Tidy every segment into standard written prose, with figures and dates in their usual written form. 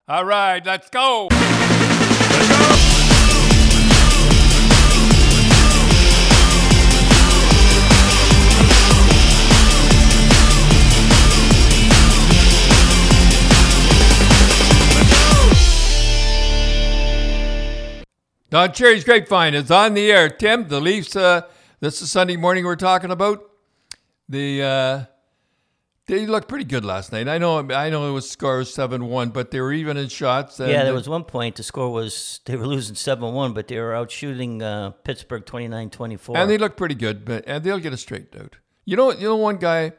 All right, let's go. Don Cherry's Grapevine is on the air. Tim, the Leafs, this is Sunday morning we're talking about. They looked pretty good last night. I know it was score 7-1, but they were even in shots. Yeah, there was one point the score was, they were losing 7-1, but they were out shooting Pittsburgh 29-24. And they looked pretty good, and they'll get it straightened out. You know one guy,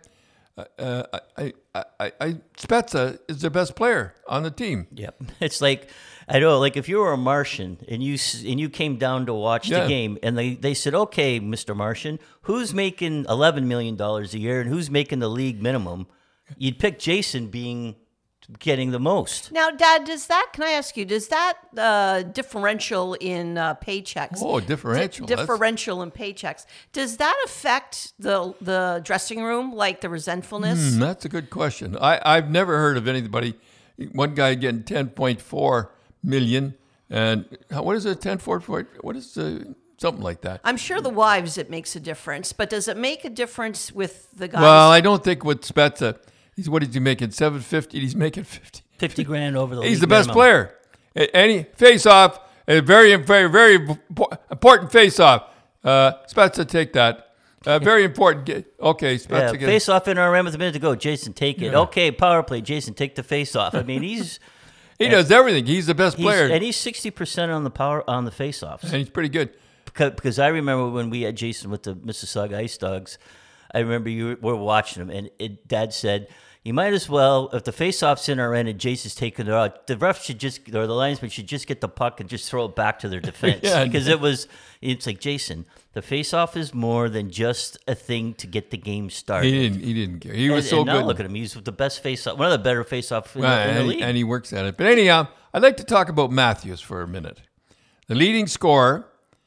Spezza is their best player on the team. Yep. It's like, I know, like if you were a Martian and you came down to watch the game and they said, okay, Mr. Martian, who's making $11 million a year and who's making the league minimum? You'd pick Jason getting the most. Now, Dad, can I ask you, does that differential in paychecks? Oh, differential. Differential in paychecks. Does that affect the dressing room, like the resentfulness? That's a good question. I've never heard of anybody, one guy getting 10.4 million, and what is it? 10.4? What is something like that? I'm sure the wives it makes a difference, but does it make a difference with the guys? Well, I don't think with Spezza. What is he making? 750. He's making 50 grand over the. He's the best player. Any face-off, a very, very, very important face-off. Spezza, take that. Very important. Okay, Spezza. Yeah, face-off in our with a minute to go. Jason, take it. Yeah. Okay, power play. Jason, take the face-off. I mean, he's. He does everything. He's the best player. And he's 60% on the face-offs. And he's pretty good. Because I remember when we had Jason with the Mississauga Ice Dogs, I remember you were watching him, and Dad said, you might as well, if the face-off's in our end and Jason's taking it out, the ref should or the linesman should just get the puck and just throw it back to their defense. Because it's like, Jason, the face-off is more than just a thing to get the game started. He didn't care. He was so good. Now look at him. He's the best face-off, one of the better face-off in the league. And he works at it. But anyhow, I'd like to talk about Matthews for a minute. The leading scorer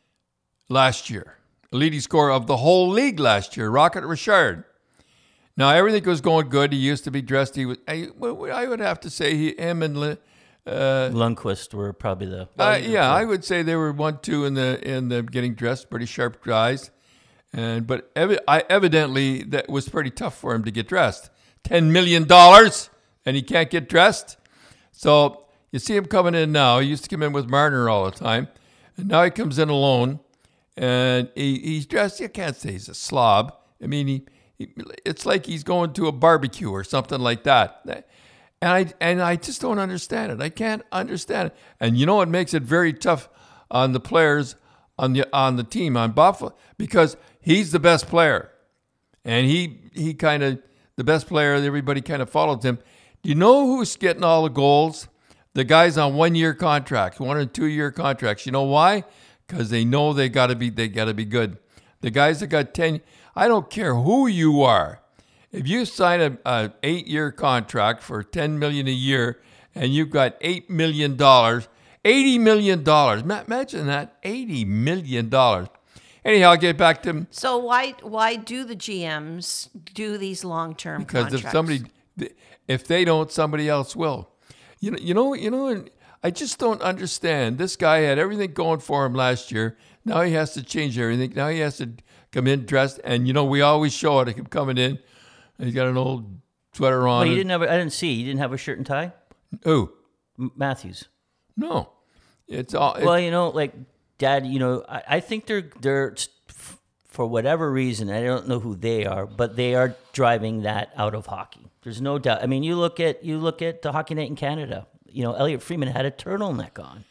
last year. The leading scorer of the whole league last year, Rocket Richard. Now, everything was going good. He used to be dressed. I would have to say him and Lundqvist were probably the... I would say they were 1-2 in the getting dressed, pretty sharp guys. But evidently, that was pretty tough for him to get dressed. $10 million, and he can't get dressed. So you see him coming in now. He used to come in with Marner all the time. And now he comes in alone, and he's dressed. You can't say he's a slob. I mean, it's like he's going to a barbecue or something like that. And I just don't understand it. I can't understand it. And you know what makes it very tough on the players on the team, on Buffalo, because he's the best player. And he kind of, the best player, everybody kind of follows him. Do you know who's getting all the goals? The guys on 1-year contracts, 1 and 2 year contracts. You know why? Because they know they gotta be good. The guys that got 10, I don't care who you are. If you sign an 8-year contract for $10 million a year and you've got $8 million, $80 million. Imagine that, $80 million. Anyhow, I'll get back to him. So why do the GMs do these long-term contracts? Because if they don't, somebody else will. You know, I just don't understand. This guy had everything going for him last year. Now he has to change everything. Now he has to come in dressed, and we always show it. Him coming in, and he's got an old sweater on. Well, I didn't see. He didn't have a shirt and tie. Who? Matthews. No, it's all. Well, like Dad. I think they're for whatever reason. I don't know who they are, but they are driving that out of hockey. There's no doubt. I mean, you look at the Hockey Night in Canada. Elliot Freeman had a turtleneck on.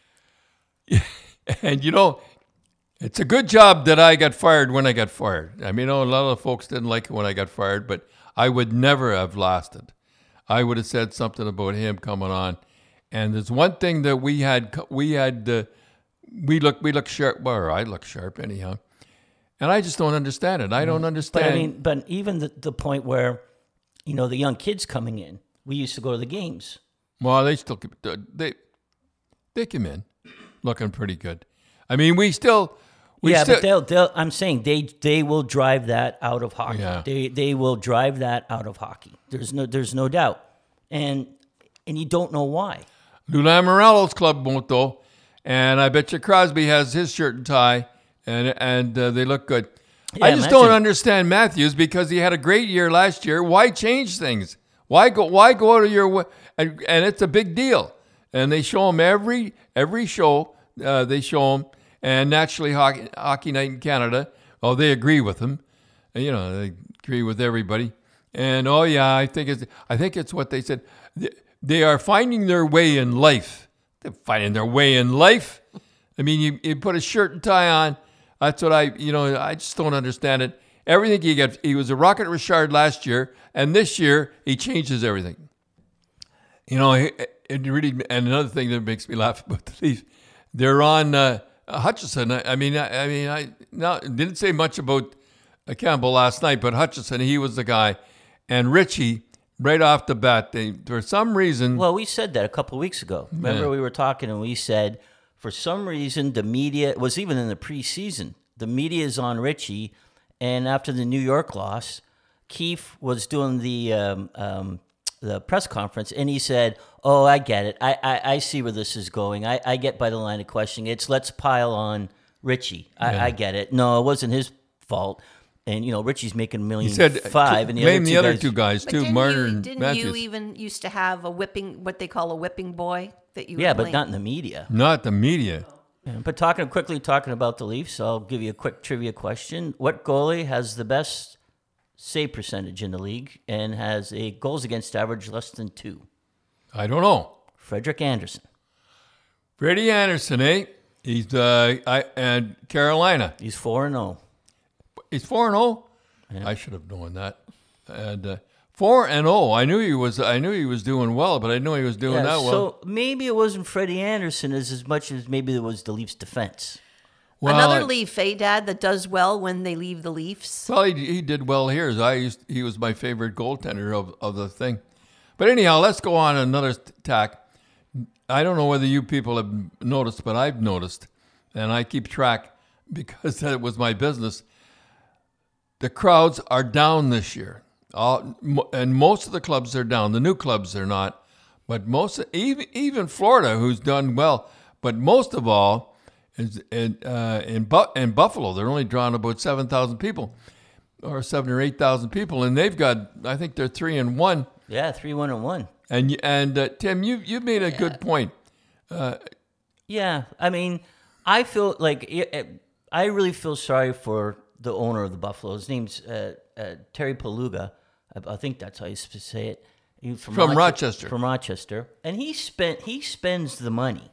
And it's a good job that I got fired when I got fired. I mean, a lot of the folks didn't like it when I got fired, but I would never have lasted. I would have said something about him coming on. And there's one thing that we look sharp. Well, I look sharp anyhow. And I just don't understand it. I don't understand. But even the point where, the young kids coming in, we used to go to the games. Well, they still they come in looking pretty good. I mean, but they'll. I'm saying they will drive that out of hockey. Yeah. They will drive that out of hockey. There's no doubt, and you don't know why. Lou Lamoriello's club won't, though. And I bet you Crosby has his shirt and tie, and they look good. Yeah, I just don't understand Matthews because he had a great year last year. Why change things? Why go out of your way? And it's a big deal. And they show him every show. They show him, and naturally, Hockey Night in Canada. Oh, they agree with him. You know, they agree with everybody. And I think it's what they said. They are finding their way in life. They're finding their way in life. I mean, you put a shirt and tie on. That's what I just don't understand it. Everything he was a Rocket Richard last year, and this year he changes everything. You know, it really. And another thing that makes me laugh about the Leafs, they're on Hutchison. I didn't say much about Campbell last night, but Hutchison, he was the guy, and Richie. Right off the bat, for some reason. Well, we said that a couple of weeks ago. Remember, we were talking and we said, for some reason, the media, it was even in the preseason, the media is on Richie. And after the New York loss, Keefe was doing the press conference, and he said, "Oh, I get it. I see where this is going. I get by the line of questioning. It's let's pile on Richie. I get it. No, it wasn't his fault." And, Richie's making $1.5 million. He said, and the other two guys, too, Marner and Didn't Matthews. you even used to have what they call a whipping boy that you? Yeah, would but blame? not in the media. Not the media. Yeah, but talking about the Leafs, I'll give you a quick trivia question. What goalie has the best save percentage in the league and has a goals against average less than 2? I don't know. Frederik Andersen. Freddie Anderson, eh? He's and Carolina. He's 4-0. He's 4-0. Yeah. I should have known that. And 4-0. I knew he was doing well, but I knew he was doing that well. So maybe it wasn't Freddie Andersen as much as maybe it was the Leafs' defense. Well, Another Leaf, Dad, that does well when they leave the Leafs. Well, he did well here. He was my favorite goaltender of the thing. But anyhow, let's go on another tack. I don't know whether you people have noticed, but I've noticed, and I keep track because that was my business. The crowds are down this year, and most of the clubs are down. The new clubs are not, but even Florida, who's done well. But most of all, is in Buffalo, they're only drawing about 7,000 people, or 7,000 or 8,000 people, and they've got, I think they're 3-1. Yeah, 3-1-1. And Tim, you made a good point. Yeah, I mean, I feel like I really feel sorry for the owner of the Buffalo. His name's Terry Paluga. I think that's how you say it. He's from Rochester. From Rochester, and he spends the money,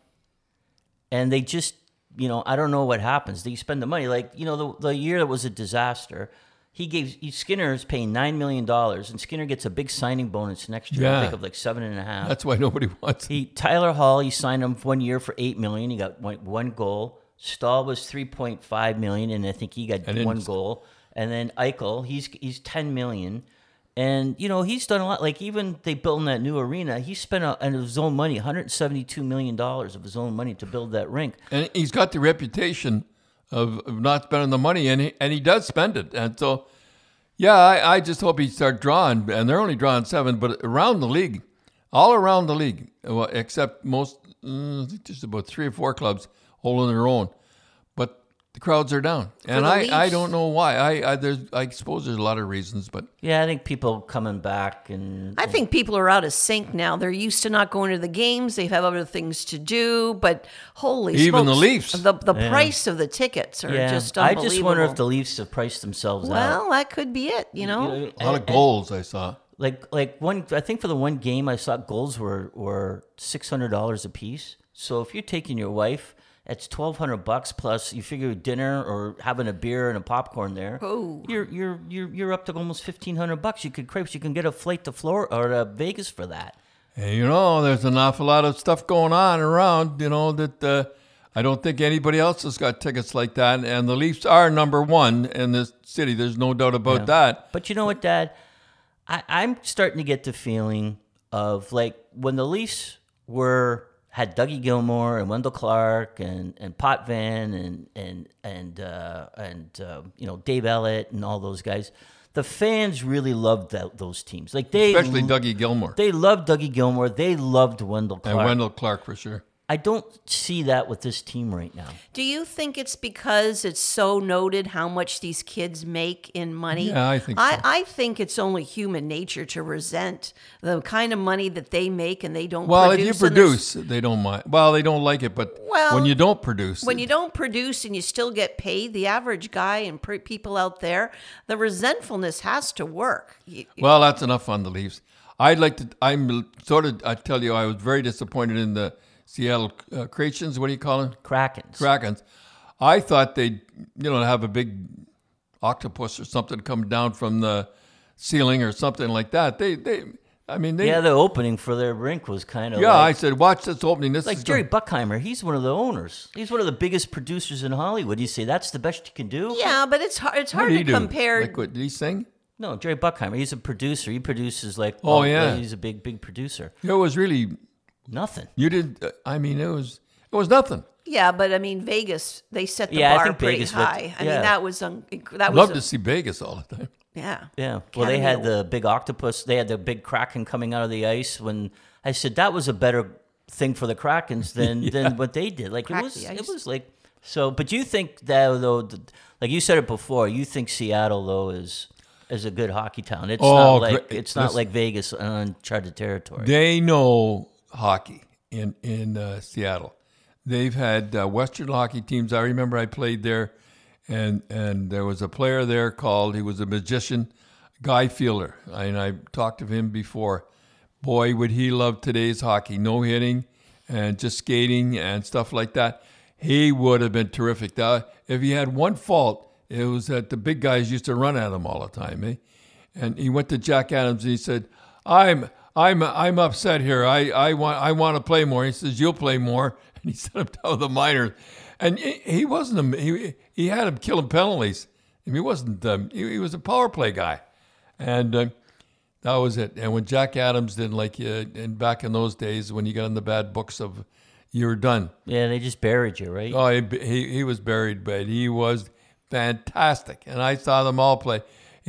and they just I don't know what happens. They spend the money like the year that was a disaster. Skinner is paying $9 million, and Skinner gets a big signing bonus next year. Yeah. I think of like 7.5. That's why nobody wants him. Tyler Hall, he signed him 1 year for $8 million. He got one goal. Stahl was $3.5 million, and I think he got one goal. And then Eichel, he's $10 million, and he's done a lot. Like even they built in that new arena, he spent out of his own money $172 million of his own money to build that rink. And he's got the reputation of not spending the money, and he does spend it. And so, yeah, I just hope he start drawing. And they're only drawing 7, but around the league, all around the league, well, except most, just about 3 or 4 clubs holding their own. But the crowds are down, and I don't know why. I suppose there's a lot of reasons, but yeah, I think people coming back, and I think people are out of sync now. They're used to not going to the games. They have other things to do. But holy even smokes, the Leafs, the price of the tickets are just I unbelievable. just wonder if the Leafs have priced themselves out. Well, that could be it. a lot of goals I saw. Like one, I think for the one game I saw goals were $600 a piece. So if you're taking your wife, it's $1,200 plus you figure dinner or having a beer and a popcorn there. Oh. You're up to almost $1,500. You can get a flight to Florida or to Vegas for that. And there's an awful lot of stuff going on around. That I don't think anybody else has got tickets like that. And the Leafs are number 1 in this city. There's no doubt about that. But you know what, Dad? I'm starting to get the feeling of like when the Leafs had Dougie Gilmore and Wendell Clark and Potvin and Dave Ellett and all those guys. the fans really loved those teams. Like they, Especially Dougie Gilmore. They loved Dougie Gilmore. They loved Wendell Clark. And Wendell Clark, for sure. I don't see that with this team right now. Do you think it's because it's so noted how much these kids make in money? Yeah, I think so. I think it's only human nature to resent the kind of money that they make and they don't Well, produce. if you produce, they don't mind. Well, they don't like it, but Well, when you don't produce, When you don't produce and you still get paid, the average guy and people out there, the resentfulness has to work. well, that's enough on the Leafs. I tell you, I was very disappointed in the Seattle Kraken. What do you call them? Krakens. I thought they'd, have a big octopus or something come down from the ceiling or something like that. The opening for their rink was kind of I said, watch this opening. This like is Jerry Buckheimer. He's one of the owners. He's one of the biggest producers in Hollywood. You say that's the best you can do? Yeah, but it's hard. It's What hard did he to do? compare. Like, what, did he sing? No, Jerry Buckheimer. He's a producer. He produces like. Oh, yeah. He's a big producer. It was really Nothing. you did. It was nothing. Yeah, but I mean, Vegas, they set the Yeah, I bar think pretty Vegas high. I yeah. mean, that was Love to see Vegas all the time. yeah. Yeah. Well, they Academy had Award. the big octopus. They had the big Kraken coming out of the ice. When I said that was a better thing for the Krakens than what they did. Like Crack it the ice. was like so. But you think that though, like you said it before, you think Seattle though is a good hockey town. It's not like great. it's not like Vegas uncharted territory. They know hockey in Seattle. They've had Western hockey teams. I remember I played there, and there was a player there he was a magician, Guy Fielder. And I talked to him before. Boy, would he love today's hockey. No hitting and just skating and stuff like that. He would have been terrific. If he had one fault, it was that the big guys used to run at him all the time. And he went to Jack Adams and he said, I'm upset here. I want to play more. He says, you'll play more. And he sent him down to the minors. And he wasn't he had him killing penalties. I mean, he wasn't he was a power play guy. And that was it. And when Jack Adams didn't like you, and back in those days when you got in the bad books of you were done. Yeah, they just buried you, right? Oh, he was buried, but he was fantastic. And I saw them all play.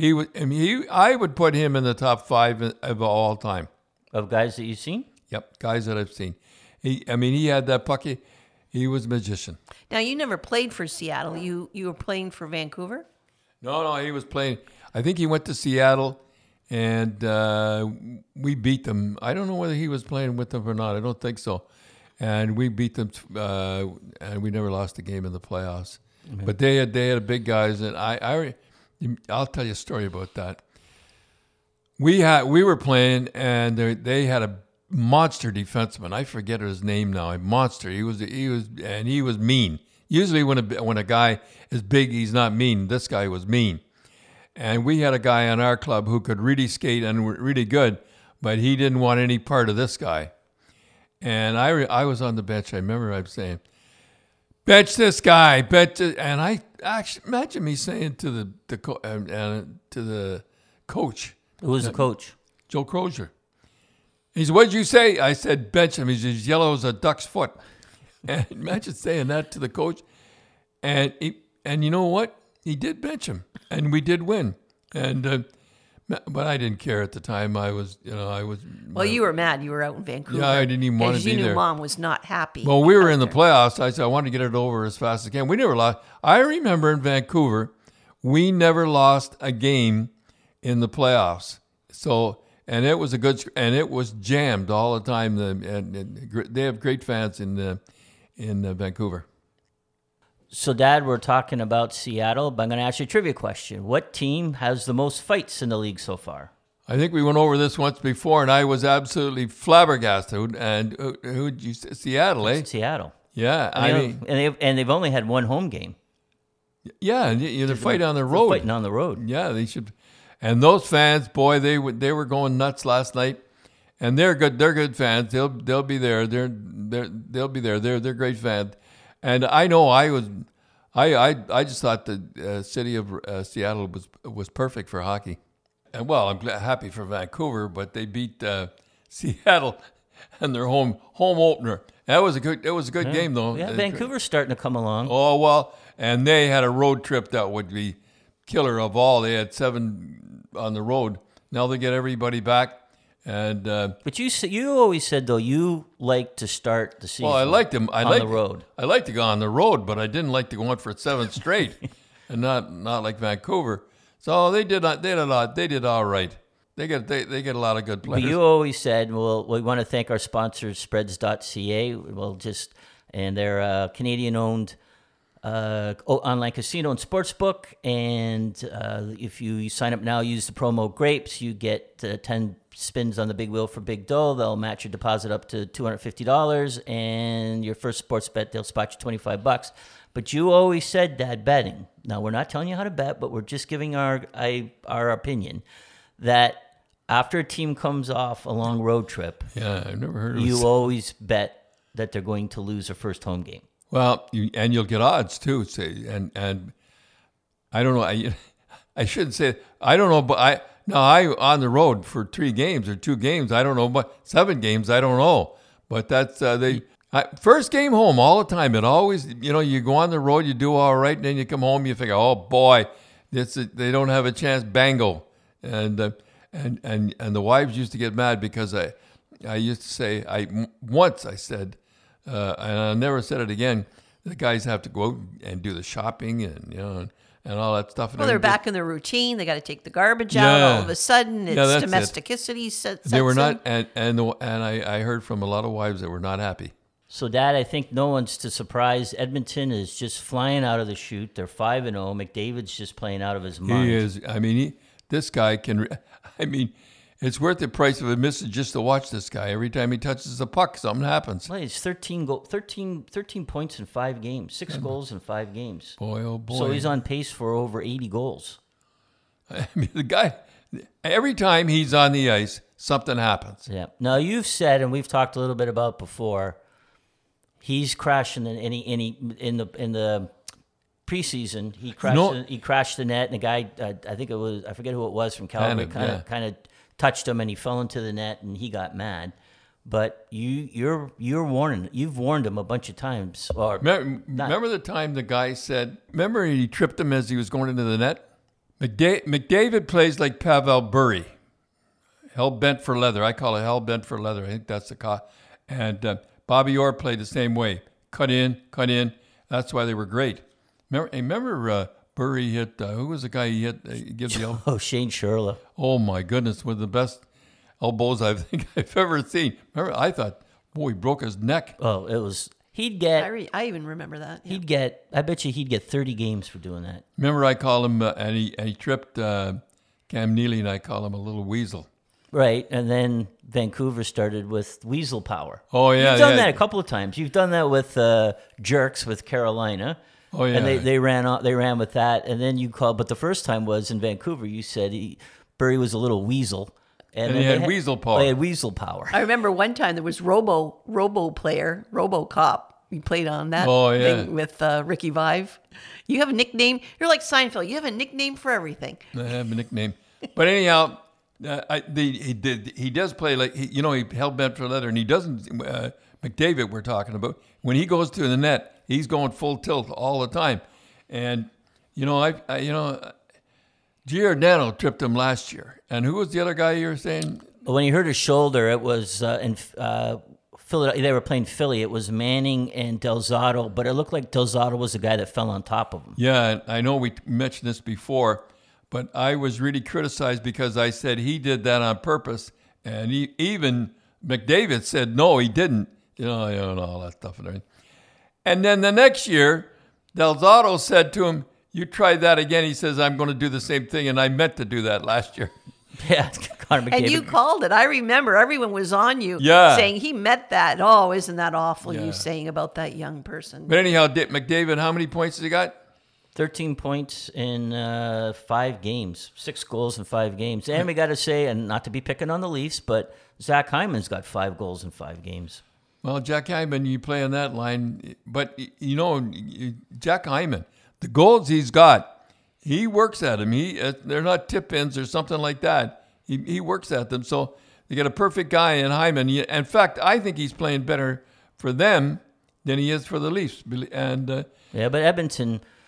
I would put him in the top 5 of all time. Of guys that you've seen? Yep, guys that I've seen. He had that puck. He was a magician. Now, you never played for Seattle. You were playing for Vancouver? No, he was playing. I think he went to Seattle, and we beat them. I don't know whether he was playing with them or not. I don't think so. And we beat them, and we never lost a game in the playoffs. Mm-hmm. But they had a big guys, and I'll tell you a story about that. We were playing, and they had a monster defenseman. I forget his name now. A monster. He was mean. Usually when a guy is big, he's not mean. This guy was mean. And we had a guy on our club who could really skate and were really good, but he didn't want any part of this guy. And I was on the bench. I remember I was saying, bench this guy, and I actually imagine me saying to the coach. Who was the coach? Joe Crozier. He said, what'd you say? I said, bench him. He's as yellow as a duck's foot. And imagine saying that to the coach. And you know what? He did bench him, and we did win. And but I didn't care at the time. I was. Well, you were mad. You were out in Vancouver. Yeah, I didn't even want to be you knew there. Mom was not happy. Well, we were out in the there. playoffs. I said I wanted to get it over as fast as I can. We never lost. I remember in Vancouver, we never lost a game in the playoffs. So, and it was it was jammed all the time. And they have great fans in Vancouver. So, Dad, we're talking about Seattle, but I'm going to ask you a trivia question. What team has the most fights in the league so far? I think we went over this once before, and I was absolutely flabbergasted. And who'd you say? Seattle, eh? Seattle. Yeah, And they've only had one home game. yeah, and they're fighting on the road. Fighting on the road. Yeah, they should. And those fans, boy, they were going nuts last night. And they're good. They're good fans. They'll be there. They'll be there. They're great fans. And I know I just thought the city of Seattle was perfect for hockey. And well, I'm happy for Vancouver, but they beat Seattle in their home opener. It was a good game though. Yeah, Vancouver's starting to come along. Oh well, and they had a road trip that would be killer of all. They had 7 on the road. Now they get everybody back. And But you always said though you like to start the season. well, I liked him. on the road. I like to go on the road, but I didn't like to go on for 7 straight, and not like Vancouver. So they did all right. They get a lot of good But players. you always said, well, we want to thank our sponsors, Spreads.ca. And they're Canadian-owned online casino and sportsbook. And if you sign up now, use the promo GRAPES, you get 10 spins on the big wheel for big dough. They'll match your deposit up to $250, and your first sports bet, they'll spot you $25. But you always said, Dad, betting. Now, we're not telling you how to bet, but we're just giving our opinion that after a team comes off a long road trip, Yeah, I've never heard of you it. always bet that they're going to lose their first home game. Well, you'll get odds too. Say, and I don't know. I shouldn't say it. I don't know, but I on the road for 3 games or 2 games. I don't know, but 7 games. I don't know. But that's first game home all the time. It always, you go on the road, you do all right, and then you come home, you think, oh boy, they don't have a chance. Bango, and the wives used to get mad because I used to say once I said. And I never said it again. The guys have to go out and do the shopping and all that stuff. Well, they're back in their routine. They got to take the garbage out. All of a sudden, it's that's domesticity. Sets They were in. not, and I heard from a lot of wives that were not happy. So, Dad, I think no one's to surprise. Edmonton is just flying out of the chute. They're 5-0. McDavid's just playing out of his mind. He is. I mean, this guy can. I mean, it's worth the price of admission just to watch this guy. Every time he touches the puck, something happens. Well, it's 13 points in 5 games, 6 goals in 5 games. Boy, oh boy. So he's on pace for over 80 goals. I mean, the guy. Every time he's on the ice, something happens. Yeah. Now you've said, and we've talked a little bit about before, he's crashing in the preseason. He crashed the net, and the guy, I think it was, I forget who it was from Calgary, kind of touched him, and he fell into the net, and he got mad. But you've warned him a bunch of times. Or remember the time the guy said? Remember he tripped him as he was going into the net. McDavid plays like Pavel Bure, hell bent for leather. I call it hell bent for leather. I think that's the call. And Bobby Orr played the same way. Cut in. That's why they were great. Remember Bure hit, who was the guy he hit? Give the elbow? Oh, Shane Sherla. Oh, my goodness. One of the best elbows I think I've ever seen. Remember, I thought, boy, he broke his neck. Oh, it was, he'd get, I even remember that. Yeah. I bet you he'd get 30 games for doing that. Remember, I call him, and he tripped Cam Neely, and I call him a little weasel. Right, and then Vancouver started with weasel power. Oh, yeah. You've done that a couple of times. You've done that with Jerks with Carolina. Oh, yeah. And they ran with that, and then you called. But the first time was in Vancouver. You said Bure was a little weasel, and he had weasel power. They had weasel power. I remember one time there was Robo player, RoboCop. We played on that thing with Ricky Vive. You have a nickname. You're like Seinfeld. You have a nickname for everything. I have a nickname. But anyhow, he does play like, he hell bent for leather, and he doesn't, McDavid we're talking about, when he goes to the net, he's going full tilt all the time. And, Giordano tripped him last year. And who was the other guy you were saying? When he hurt his shoulder, it was in Philadelphia. They were playing Philly. It was Manning and Del Zotto, but it looked like Del Zotto was the guy that fell on top of him. Yeah, I know we mentioned this before, but I was really criticized because I said he did that on purpose. And even McDavid said, no, he didn't. All that stuff and everything. And then the next year, Del Zotto said to him, you try that again. He says, I'm going to do the same thing, and I meant to do that last year. Yeah, Connor McDavid. And you called it. I remember everyone was on you saying he meant that. Oh, isn't that awful, you saying about that young person. But anyhow, McDavid, how many points has he got? 13 points in 5 games, 6 goals in 5 games. And we got to say, and not to be picking on the Leafs, but Zach Hyman's got 5 goals in 5 games. Well, Jack Hyman, you play on that line. But, Jack Hyman, the goals he's got, he works at them. They're not tip-ins or something like that. He works at them. So they got a perfect guy in Hyman. In fact, I think he's playing better for them than he is for the Leafs. And yeah, but Edmonton,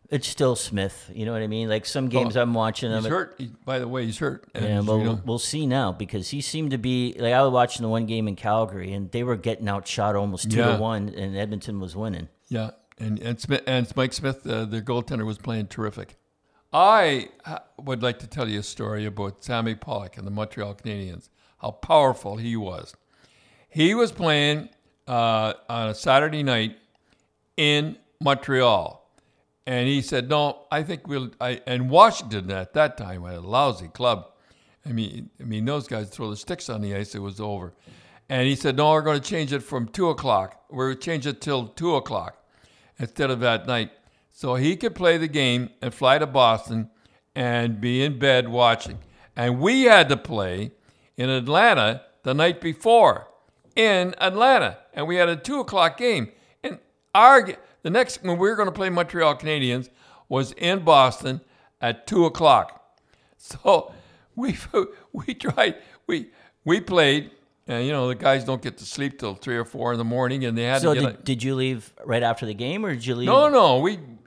It's still Smith. You know what I mean? Like some games I'm watching him. He's hurt. By the way, he's hurt. And we'll see now because he seemed to be like I was watching the one game in Calgary and they were getting outshot almost 2-1, and Edmonton was winning. Yeah, and Mike Smith, their goaltender, was playing terrific. I would like to tell you a story about Sammy Pollock and the Montreal Canadiens. How powerful he was. He was playing on a Saturday night in Montreal. And he said, no, I think and Washington at that time had a lousy club. I mean, those guys throw the sticks on the ice, it was over. And he said, no, we're going to change it from 2 o'clock. We're going to change it till 2 o'clock instead of at night. So he could play the game and fly to Boston and be in bed watching. And we had to play in Atlanta the night before in Atlanta. And we had a 2 o'clock game. And the next, when we were going to play Montreal Canadiens, was in Boston at 2 o'clock. So we tried, we played, and the guys don't get to sleep till 3 or 4 in the morning, and they had to get did you leave right after the game, or did you leave? No,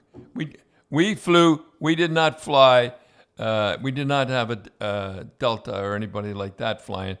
we flew. We did not fly. We did not have a Delta or anybody like that flying.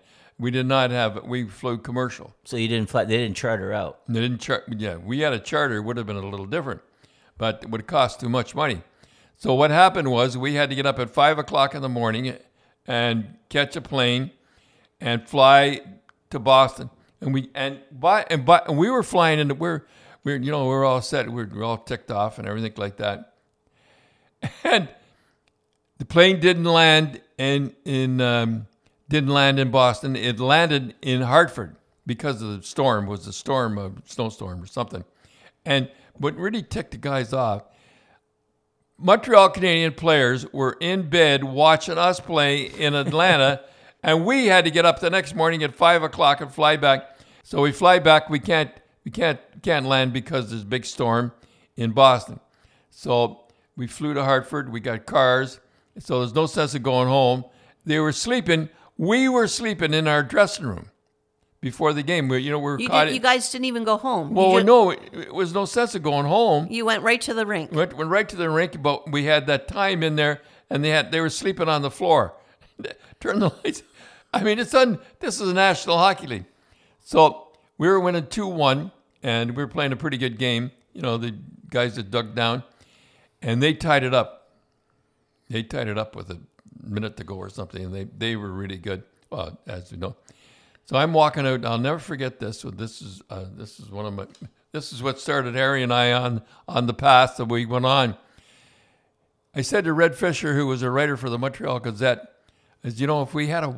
We flew commercial. So you didn't fly, they didn't charter out? They didn't yeah, we had a charter, it would have been a little different, but it would cost too much money. So what happened was we had to get up at 5 o'clock in the morning and catch a plane and fly to Boston. And we were flying into, we're all set, we're all ticked off and everything like that. And the plane didn't land didn't land in Boston. It landed in Hartford because of the storm. It was a snowstorm or something. And what really ticked the guys off, Montreal Canadian players were in bed watching us play in Atlanta, and we had to get up the next morning at 5 o'clock and fly back. So we fly back. We can't land because there's a big storm in Boston. So we flew to Hartford. We got cars. So there's no sense of going home. They were sleeping. We were sleeping in our dressing room before the game. You guys didn't even go home. Well, no, it was no sense of going home. You went right to the rink. Went right to the rink, but we had that time in there, and they were sleeping on the floor. Turn the lights. I mean, this is the National Hockey League. So we were winning 2-1, and we were playing a pretty good game. The guys that dug down, and they tied it up. They tied it up with a minute to go or something, and they were really good, as you know. So I'm walking out. I'll never forget this. So this is what started Harry and I on the path that we went on. I said to Red Fisher, who was a writer for the Montreal Gazette, if we had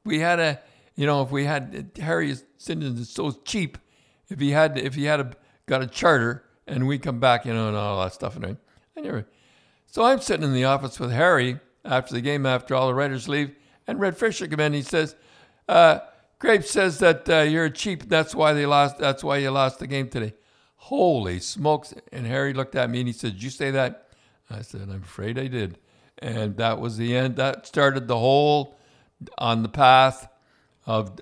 Harry Sinden is so cheap, if he had got a charter and we come back, and all that stuff, and I never. So I'm sitting in the office with Harry after the game, after all the writers leave, and Red Fisher come in. He says, "Grape says that you're cheap. That's why you lost the game today." Holy smokes! And Harry looked at me and he said, "Did you say that?" I said, "I'm afraid I did." And that was the end. That started the whole on the path of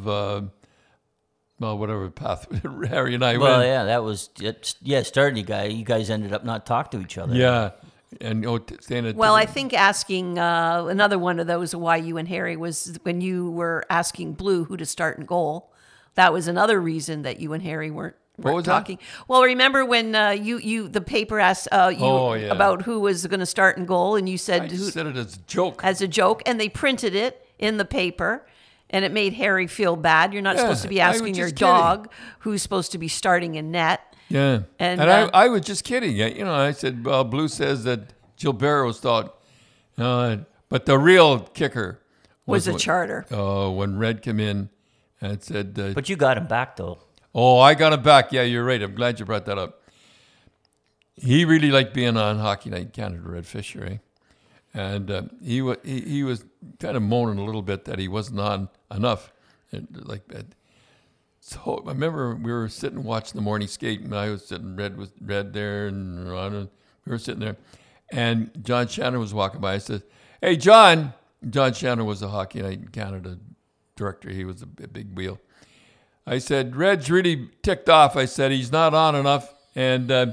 whatever path Harry and I went. Well, yeah, that was it. Yeah, started you guys ended up not talking to each other. Yeah. And I think asking another one of those why you and Harry was when you were asking Blue who to start in goal. That was another reason that you and Harry weren't talking. That? Well, remember when the paper asked about who was going to start in goal, and you said I said it as a joke. As a joke, and they printed it in the paper. And it made Harry feel bad. You're not supposed to be asking your dog who's supposed to be starting in net. Yeah, and I was just kidding. I said, well, Blue says that Gilberto's thought, but the real kicker was a charter. Oh, when Red came in and said... but you got him back, though. Oh, I got him back. Yeah, you're right. I'm glad you brought that up. He really liked being on Hockey Night in Canada, Red Fisher, eh? And he was kind of moaning a little bit that he wasn't on enough, like that. So I remember we were sitting watching the morning skate, and I was sitting Red there, and Ron, and we were sitting there, and John Shannon was walking by. I said, "Hey, John." John Shannon was a Hockey Night in Canada director. He was a big wheel. I said, "Red's really ticked off." I said, "He's not on enough, and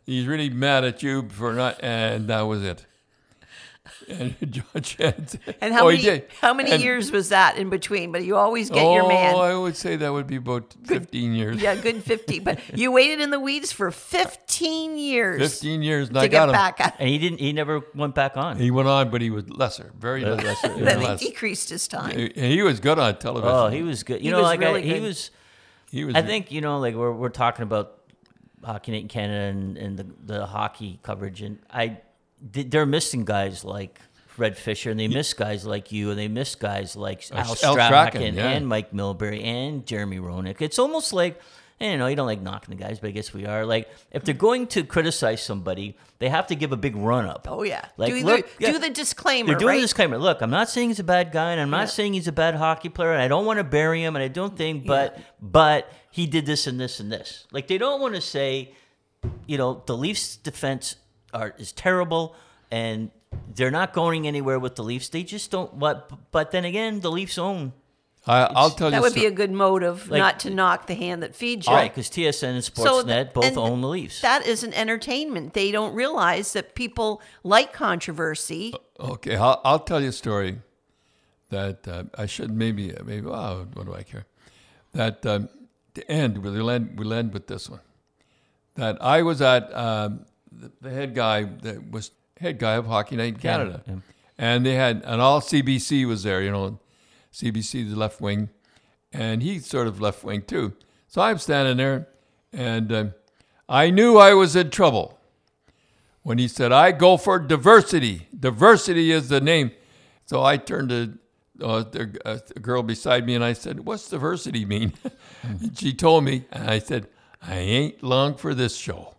he's really mad at you for not, and that was it. And John Shannon. And he how many And- years was that in between? But you always get your man. I would say that would be about 15 years. Yeah, good 50. But you waited in the weeds for 15 years. 15 years, and to I get got him. back at And he never went back on. He went on, but he was lesser, very lesser. Then less. he decreased his time. And he was good on television. Oh, he was good. He was really he good. was. He was. I think like we're talking about Hockey Night in Canada and the hockey coverage, and they're missing guys like Red Fisher, and they miss guys like you, and they miss guys like Al Strachan yeah. and Mike Milbury and Jeremy Roenick. It's almost like, you don't like knocking the guys, but I guess we are. Like, if they're going to criticize somebody, they have to give a big run up. Oh, yeah. Like, do the disclaimer, They're doing right? the disclaimer. Look, I'm not saying he's a bad guy, and I'm not saying he's a bad hockey player, and I don't want to bury him, and I don't think, but he did this and this and this. Like, they don't want to say, the Leafs' defense is terrible, and they're not going anywhere with the Leafs. They just don't. But then again, the Leafs own. I'll tell you. That would be a good motive, not to knock the hand that feeds you. Right, because TSN and Sportsnet both and own the Leafs. That is an entertainment. They don't realize that people like controversy. Okay, I'll tell you a story that I should maybe. What do I care? That to end, we'll end with this one. That I was at the head guy of Hockey Night in Canada, and they had and all CBC was there. CBC, the left wing, and he's sort of left wing too. So I'm standing there, and I knew I was in trouble when he said, I go for diversity. Diversity is the name. So I turned to the girl beside me, and I said, what's diversity mean? And she told me, and I said, I ain't long for this show.